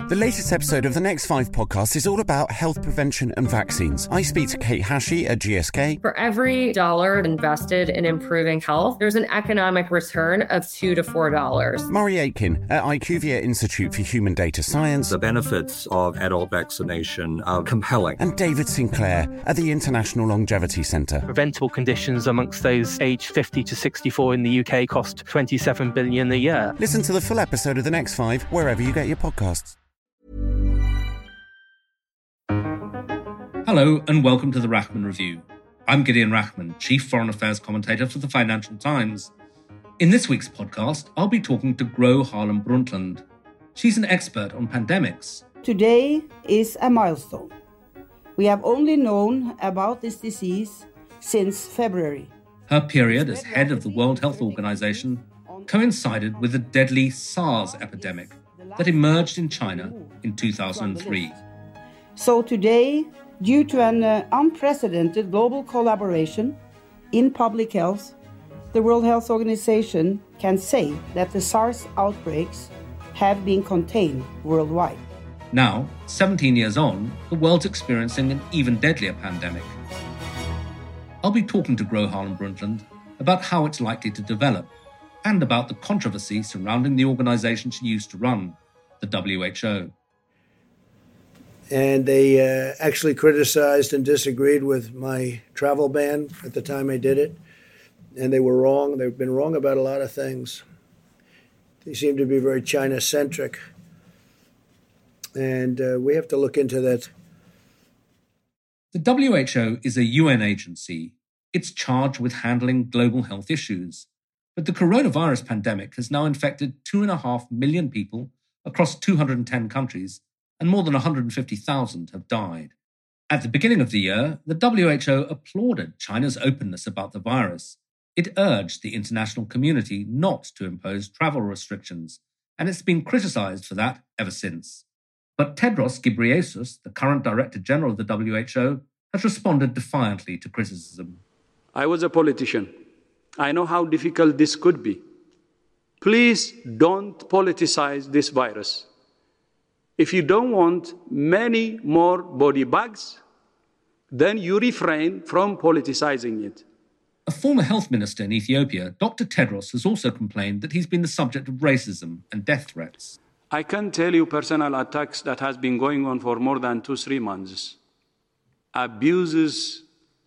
The latest episode of the Next 5 podcast is all about health prevention and vaccines. I speak to Kate Hashey at GSK. For every dollar invested in improving health, there's an economic return of $2 to $4. Murray Aitken at IQVIA Institute for Human Data Science. The benefits of adult vaccination are compelling. And David Sinclair at the International Longevity Centre. Preventable conditions amongst those aged 50 to 64 in the UK cost $27 billion a year. Listen to the full episode of the Next 5 wherever you get your podcasts. Hello and welcome to the Rachman Review. I'm Gideon Rachman, Chief Foreign Affairs Commentator for the Financial Times. In this week's podcast, I'll be talking to Gro Harlem Brundtland. She's an expert on pandemics. Today is a milestone. We have only known about this disease since February. Her period as head of the World Health Organization coincided with the deadly SARS epidemic that emerged in China in 2003. So today, due to an unprecedented global collaboration in public health, the World Health Organization can say that the SARS outbreaks have been contained worldwide. Now, 17 years on, the world's experiencing an even deadlier pandemic. I'll be talking to Gro Harlem Brundtland about how it's likely to develop and about the controversy surrounding the organization she used to run, the WHO. And they actually criticized and disagreed with my travel ban at the time I did it. And they were wrong. They've been wrong about a lot of things. They seem to be very China-centric. And we have to look into that. The WHO is a UN agency. It's charged with handling global health issues. But the coronavirus pandemic has now infected 2.5 million people across 210 countries, and more than 150,000 have died. At the beginning of the year, the WHO applauded China's openness about the virus. It urged the international community not to impose travel restrictions, and it's been criticized for that ever since. But Tedros Ghebreyesus, the current Director General of the WHO, has responded defiantly to criticism. I was a politician. I know how difficult this could be. Please don't politicize this virus. If you don't want many more body bags, then you refrain from politicizing it. A former health minister in Ethiopia, Dr. Tedros, has also complained that he's been the subject of racism and death threats. I can tell you personal attacks that has been going on for more than 2-3 months. Abuses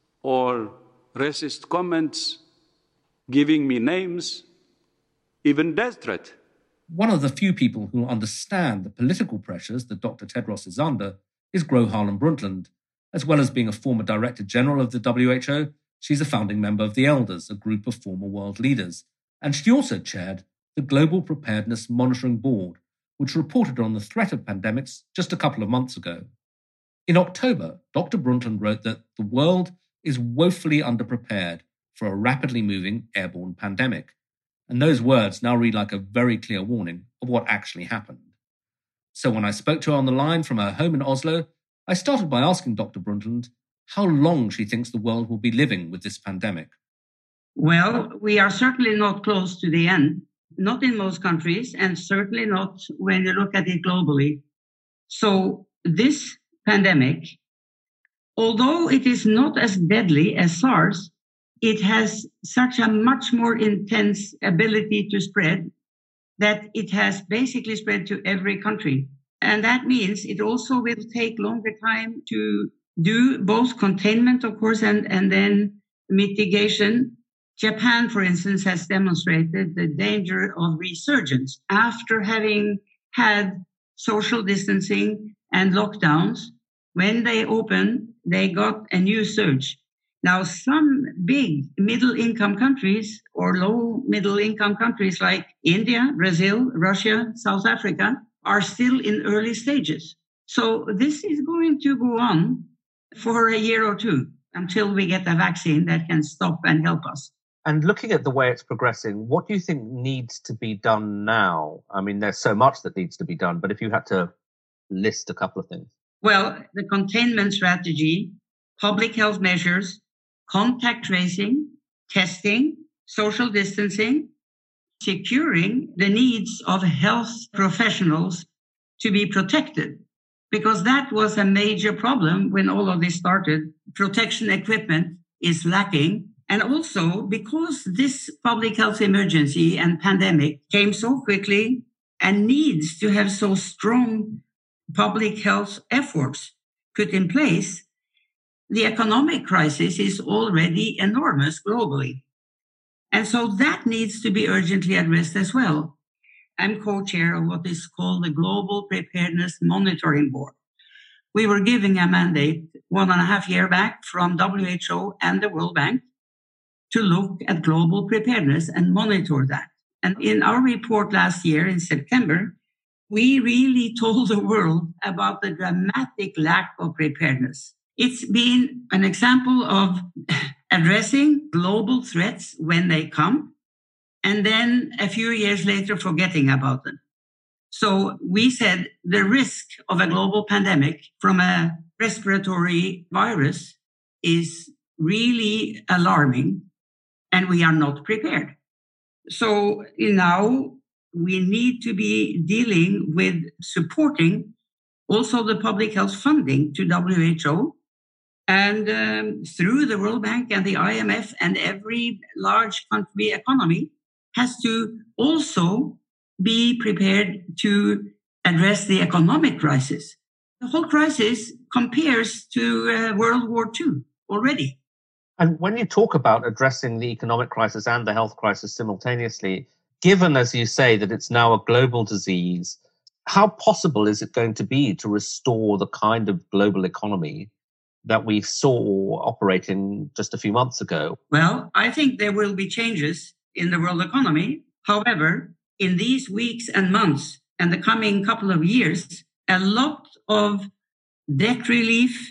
or racist comments, giving me names, even death threat. One of the few people who understand the political pressures that Dr. Tedros is under is Gro Harlem Brundtland. As well as being a former Director General of the WHO, she's a founding member of the Elders, a group of former world leaders. And she also chaired the Global Preparedness Monitoring Board, which reported on the threat of pandemics just a couple of months ago. In October, Dr. Brundtland wrote that the world is woefully underprepared for a rapidly moving airborne pandemic. And those words now read like a very clear warning of what actually happened. So when I spoke to her on the line from her home in Oslo, I started by asking Dr. Brundtland how long she thinks the world will be living with this pandemic. Well, we are certainly not close to the end, not in most countries, and certainly not when you look at it globally. So this pandemic, although it is not as deadly as SARS, it has such a much more intense ability to spread that it has basically spread to every country. And that means it also will take longer time to do both containment, of course, and then mitigation. Japan, for instance, has demonstrated the danger of resurgence after having had social distancing and lockdowns. When they opened, they got a new surge. Now, some big middle-income countries or low-middle-income countries like India, Brazil, Russia, South Africa are still in early stages. So this is going to go on for a year or two until we get a vaccine that can stop and help us. And looking at the way it's progressing, what do you think needs to be done now? I mean, there's so much that needs to be done, but if you had to list a couple of things. Well, the containment strategy, public health measures, contact tracing, testing, social distancing, securing the needs of health professionals to be protected, because that was a major problem when all of this started. Protection equipment is lacking. And also because this public health emergency and pandemic came so quickly and needs to have so strong public health efforts put in place, the economic crisis is already enormous globally. And so that needs to be urgently addressed as well. I'm co-chair of what is called the Global Preparedness Monitoring Board. We were given a mandate 1.5 years back from WHO and the World Bank to look at global preparedness and monitor that. And in our report last year in September, we really told the world about the dramatic lack of preparedness. It's been an example of addressing global threats when they come, and then a few years later forgetting about them. So we said the risk of a global pandemic from a respiratory virus is really alarming, and we are not prepared. So now we need to be dealing with supporting also the public health funding to WHO, and through the World Bank and the IMF, and every large country economy has to also be prepared to address the economic crisis. The whole crisis compares to World War II already. And when you talk about addressing the economic crisis and the health crisis simultaneously, given, as you say, that it's now a global disease, how possible is it going to be to restore the kind of global economy that we saw operating just a few months ago? Well, I think there will be changes in the world economy. However, in these weeks and months and the coming couple of years, a lot of debt relief,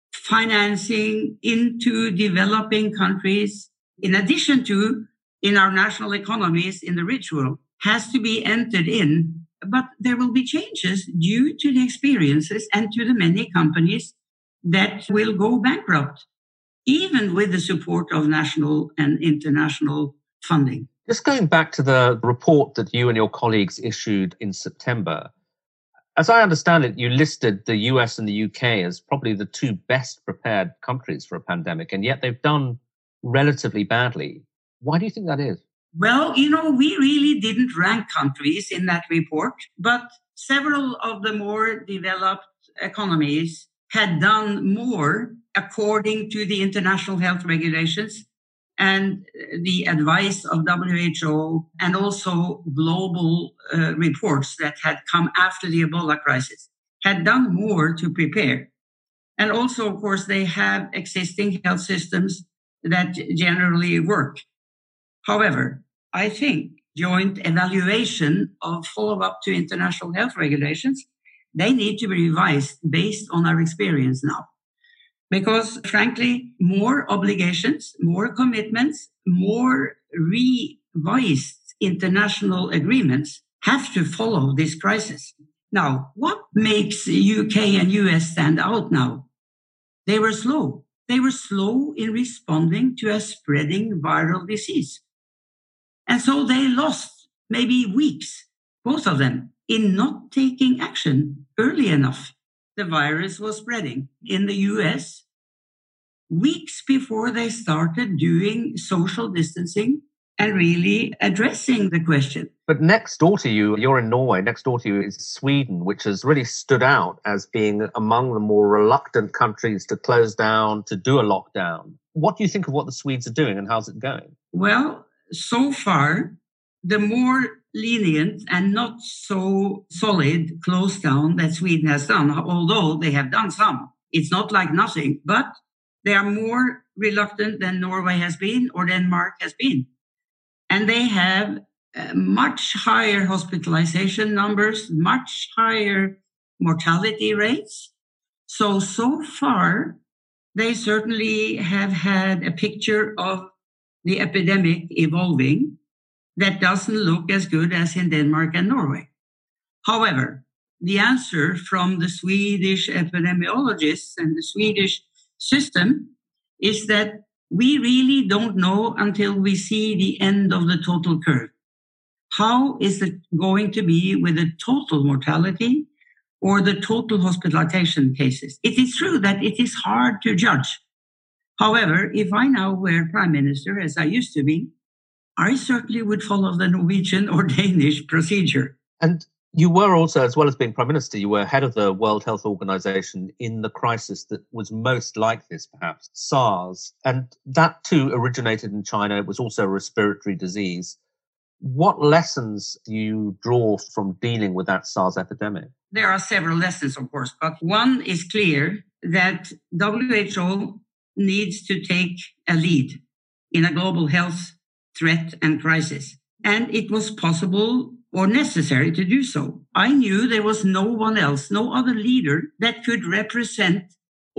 financing into developing countries, in addition to in our national economies in the rich world, has to be entered in. But there will be changes due to the experiences and to the many companies that will go bankrupt, even with the support of national and international funding. Just going back to the report that you and your colleagues issued in September, as I understand it, you listed the US and the UK as probably the two best prepared countries for a pandemic, and yet they've done relatively badly. Why do you think that is? Well, we really didn't rank countries in that report, but several of the more developed economies had done more according to the international health regulations and the advice of WHO, and also global reports that had come after the Ebola crisis, had done more to prepare. And also, of course, they have existing health systems that generally work. However, I think joint evaluation of follow-up to international health regulations, they need to be revised based on our experience now. Because, frankly, more obligations, more commitments, more revised international agreements have to follow this crisis. Now, what makes UK and US stand out now? They were slow. They were slow in responding to a spreading viral disease. And so they lost maybe weeks, both of them, in not taking action early enough. The virus was spreading in the US weeks before they started doing social distancing and really addressing the question. But next door to you, you're in Norway, next door to you is Sweden, which has really stood out as being among the more reluctant countries to close down, to do a lockdown. What do you think of what the Swedes are doing and how's it going? Well, so far, the more lenient and not so solid close down that Sweden has done, although they have done some, it's not like nothing, but they are more reluctant than Norway has been or Denmark has been. And they have much higher hospitalization numbers, much higher mortality rates. So far, they certainly have had a picture of the epidemic evolving that doesn't look as good as in Denmark and Norway. However, the answer from the Swedish epidemiologists and the Swedish system is that we really don't know until we see the end of the total curve. How is it going to be with the total mortality? or the total hospitalization cases. It is true that it is hard to judge. However, if I now were Prime Minister, as I used to be, I certainly would follow the Norwegian or Danish procedure. And you were also, as well as being Prime Minister, you were head of the World Health Organization in the crisis that was most like this, perhaps, SARS. And that too originated in China. It was also a respiratory disease. What lessons do you draw from dealing with that SARS epidemic? There are several lessons, of course, but one is clear that WHO needs to take a lead in a global health threat and crisis. And it was possible or necessary to do so. I knew there was no one else, no other leader that could represent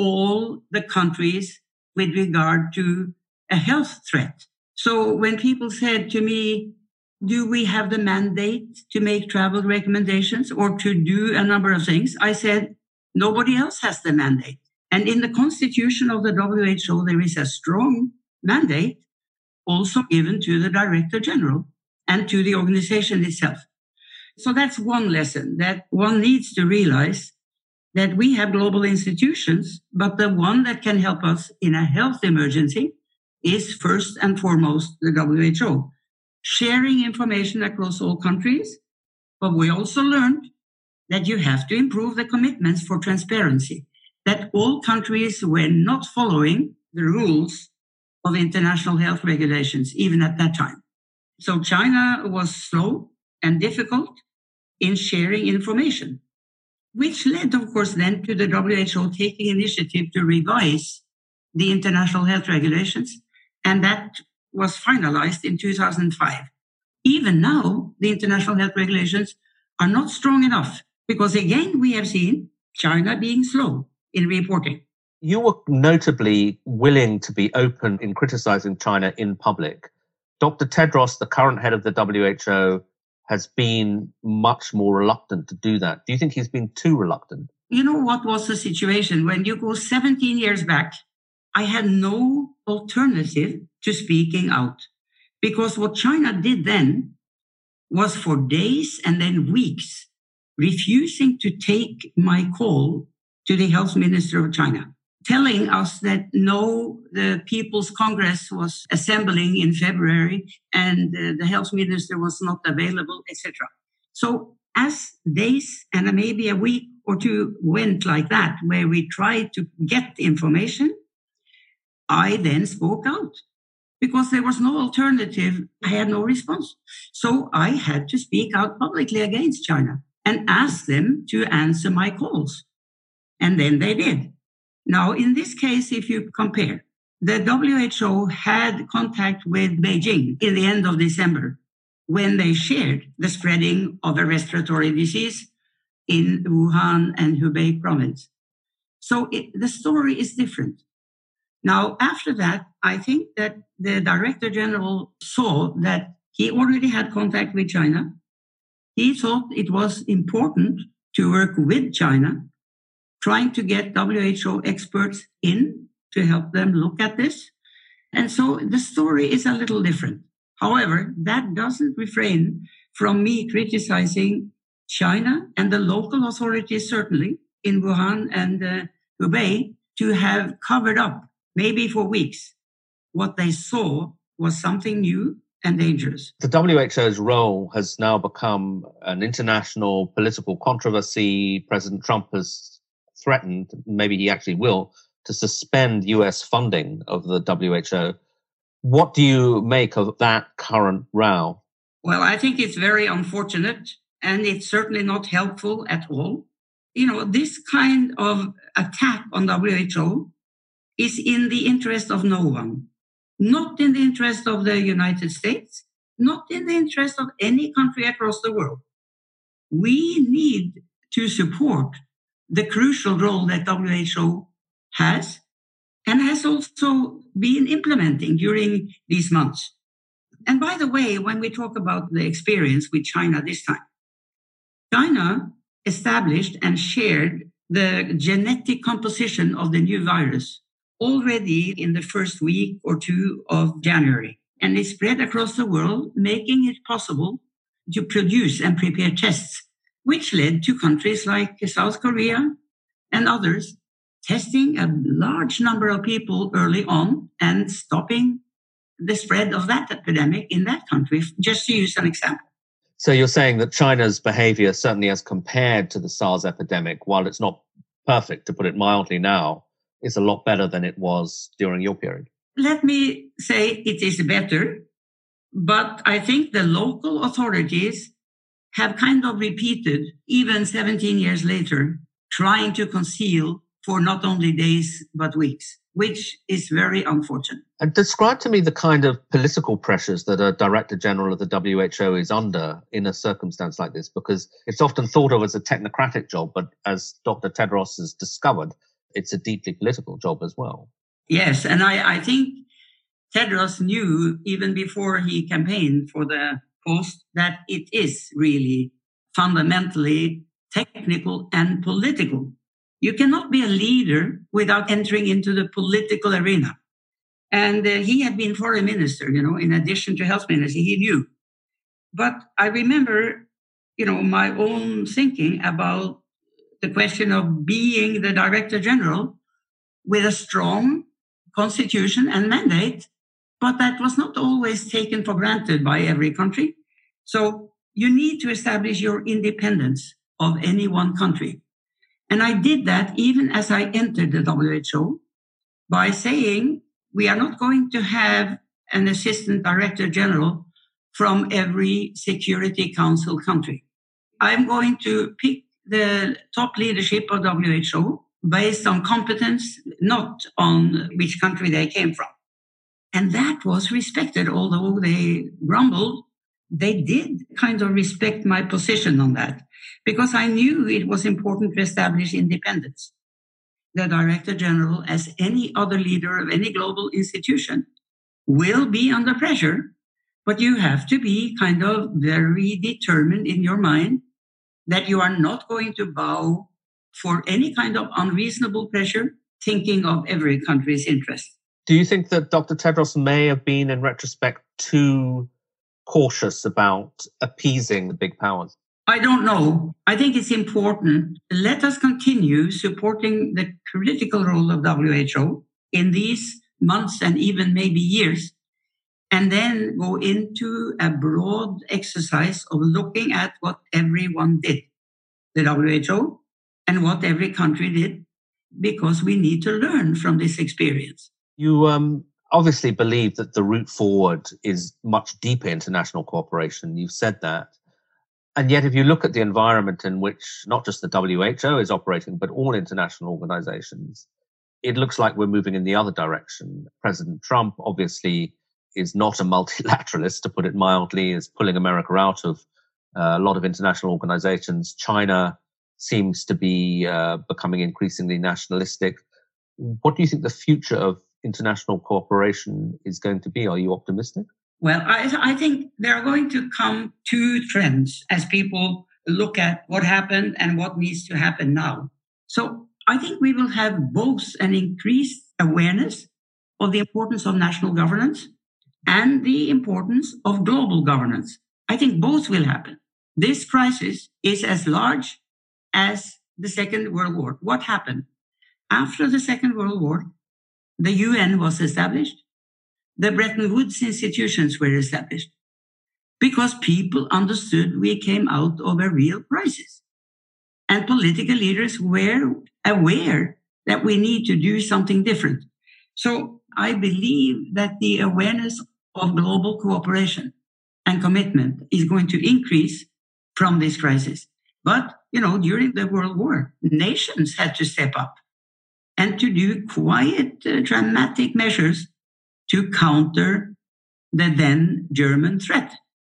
all the countries with regard to a health threat. So when people said to me, do we have the mandate to make travel recommendations or to do a number of things? I said, nobody else has the mandate. And in the constitution of the WHO, there is a strong mandate also given to the Director General and to the organization itself. So that's one lesson, that one needs to realize that we have global institutions, but the one that can help us in a health emergency is first and foremost the WHO. Sharing information across all countries, but we also learned that you have to improve the commitments for transparency, that all countries were not following the rules of international health regulations, even at that time. So China was slow and difficult in sharing information, which led, of course, then to the WHO taking initiative to revise the international health regulations, and that was finalized in 2005. Even now, the international health regulations are not strong enough because, again, we have seen China being slow in reporting. You were notably willing to be open in criticizing China in public. Dr. Tedros, the current head of the WHO, has been much more reluctant to do that. Do you think he's been too reluctant? You know what was the situation? When you go 17 years back, I had no alternative to speaking out. Because what China did then was for days and then weeks refusing to take my call to the health minister of China, telling us that no, the People's Congress was assembling in February and the health minister was not available, etc. So as days and maybe a week or two went like that, where we tried to get the information, I then spoke out because there was no alternative. I had no response. So I had to speak out publicly against China and ask them to answer my calls. And then they did. Now, in this case, if you compare, the WHO had contact with Beijing in the end of December when they shared the spreading of a respiratory disease in Wuhan and Hubei province. So the story is different. Now, after that, I think that the Director General saw that he already had contact with China. He thought it was important to work with China, trying to get WHO experts in to help them look at this. And so the story is a little different. However, that doesn't refrain from me criticizing China and the local authorities, certainly in Wuhan and Hubei, to have covered up, maybe for weeks, what they saw was something new and dangerous. The WHO's role has now become an international political controversy. President Trump has threatened, maybe he actually will, to suspend US funding of the WHO. What do you make of that current row? Well, I think it's very unfortunate, and it's certainly not helpful at all. You know, this kind of attack on WHO is in the interest of no one, not in the interest of the United States, not in the interest of any country across the world. We need to support the crucial role that WHO has and has also been implementing during these months. And by the way, when we talk about the experience with China this time, China established and shared the genetic composition of the new virus already in the first week or two of January. And it spread across the world, making it possible to produce and prepare tests which led to countries like South Korea and others testing a large number of people early on and stopping the spread of that epidemic in that country, just to use an example. So you're saying that China's behavior, certainly as compared to the SARS epidemic, while it's not perfect, to put it mildly now, is a lot better than it was during your period? Let me say it is better, but I think the local authorities have kind of repeated, even 17 years later, trying to conceal for not only days, but weeks, which is very unfortunate. And describe to me the kind of political pressures that a Director General of the WHO is under in a circumstance like this, because it's often thought of as a technocratic job, but as Dr. Tedros has discovered, it's a deeply political job as well. Yes, and I think Tedros knew even before he campaigned for the post that it is really fundamentally technical and political. You cannot be a leader without entering into the political arena. And he had been foreign minister, in addition to health minister, he knew. But I remember, my own thinking about the question of being the Director General with a strong constitution and mandate, but that was not always taken for granted by every country. So you need to establish your independence of any one country. And I did that even as I entered the WHO by saying, we are not going to have an assistant director general from every Security Council country. I'm going to pick the top leadership of WHO based on competence, not on which country they came from. And that was respected, although they grumbled. They did kind of respect my position on that because I knew it was important to establish independence. The Director General, as any other leader of any global institution, will be under pressure, but you have to be kind of very determined in your mind that you are not going to bow for any kind of unreasonable pressure, thinking of every country's interest. Do you think that Dr. Tedros may have been, in retrospect, too cautious about appeasing the big powers? I don't know. I think it's important. Let us continue supporting the critical role of WHO in these months and even maybe years, and then go into a broad exercise of looking at what everyone did, the WHO, and what every country did, because we need to learn from this experience. You obviously believe that the route forward is much deeper international cooperation. You've said that. And yet, if you look at the environment in which not just the WHO is operating, but all international organizations, it looks like we're moving in the other direction. President Trump obviously is not a multilateralist, to put it mildly, is pulling America out of a lot of international organizations. China seems to be becoming increasingly nationalistic. What do you think the future of international cooperation is going to be? Are you optimistic? Well, I think there are going to come two trends as people look at what happened and what needs to happen now. So I think we will have both an increased awareness of the importance of national governance and the importance of global governance. I think both will happen. This crisis is as large as the Second World War. What happened? After the Second World War, the UN was established. The Bretton Woods institutions were established because people understood we came out of a real crisis. And political leaders were aware that we need to do something different. So I believe that the awareness of global cooperation and commitment is going to increase from this crisis. But, during the World War, nations had to step up and to do quite dramatic measures to counter the then German threat.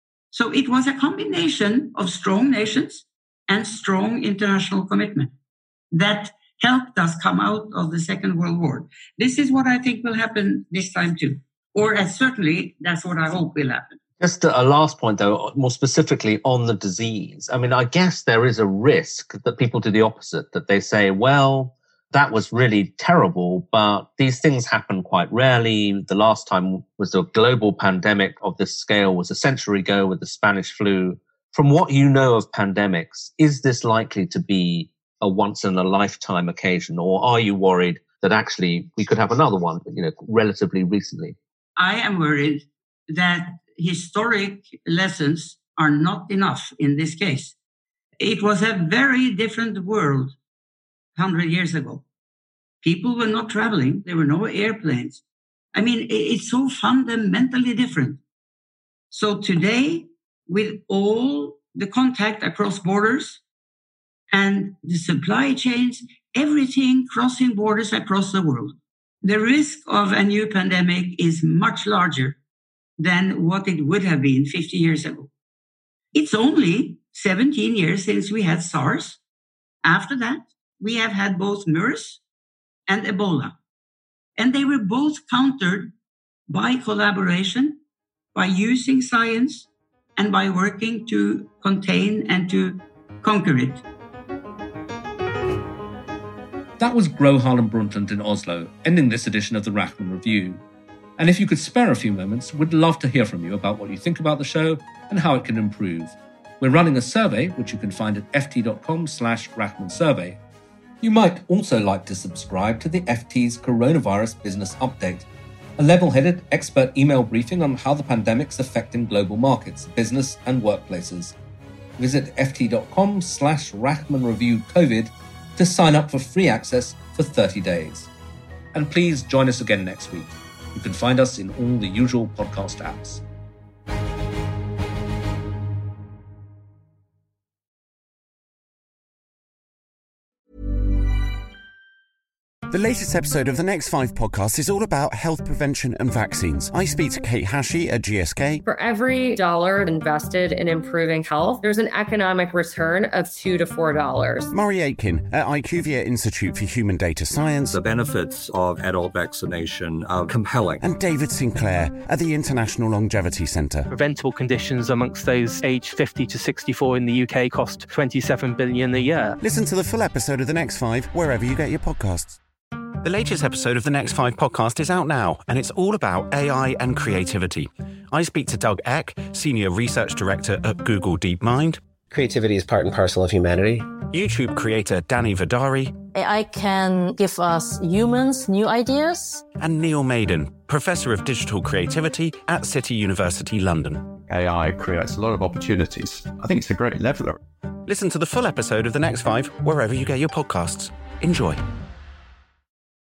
So it was a combination of strong nations and strong international commitment that helped us come out of the Second World War. This is what I think will happen this time too. Or certainly, that's what I hope will happen. Just a last point, though, more specifically on the disease. I mean, I guess there is a risk that people do the opposite, that they say, well, that was really terrible, but these things happen quite rarely. The last time was a global pandemic of this scale was a century ago with the Spanish flu. From what you know of pandemics, is this likely to be a once-in-a-lifetime occasion, or are you worried that actually we could have another one, relatively recently? I am worried that historic lessons are not enough in this case. It was a very different world 100 years ago. People were not traveling. There were no airplanes. I mean, it's so fundamentally different. So today, with all the contact across borders and the supply chains, everything crossing borders across the world, the risk of a new pandemic is much larger than what it would have been 50 years ago. It's only 17 years since we had SARS. After that, we have had both MERS and Ebola. And they were both countered by collaboration, by using science, and by working to contain and to conquer it. That was Gro Harlem Brundtland in Oslo, ending this edition of the Rachman Review. And if you could spare a few moments, we'd love to hear from you about what you think about the show and how it can improve. We're running a survey, which you can find at ft.com/Rachman Survey. You might also like to subscribe to the FT's Coronavirus Business Update, a level-headed expert email briefing on how the pandemic's affecting global markets, business and workplaces. Visit ft.com/Rachman Review COVID to sign up for free access for 30 days. And please join us again next week. You can find us in all the usual podcast apps. The latest episode of the Next 5 podcast is all about health prevention and vaccines. I speak to Kate Hashey at GSK. For every dollar invested in improving health, there's an economic return of $2 to $4. Murray Aitken at IQVIA Institute for Human Data Science. The benefits of adult vaccination are compelling. And David Sinclair at the International Longevity Centre. Preventable conditions amongst those aged 50 to 64 in the UK cost $27 billion a year. Listen to the full episode of The Next 5 wherever you get your podcasts. The latest episode of the Next 5 podcast is out now, and it's all about AI and creativity. I speak to Doug Eck, Senior Research Director at Google DeepMind. Creativity is part and parcel of humanity. YouTube creator Danny Vidari. AI can give us humans new ideas. And Neil Maiden, Professor of Digital Creativity at City University London. AI creates a lot of opportunities. I think it's a great leveler. Listen to the full episode of the Next 5 wherever you get your podcasts. Enjoy.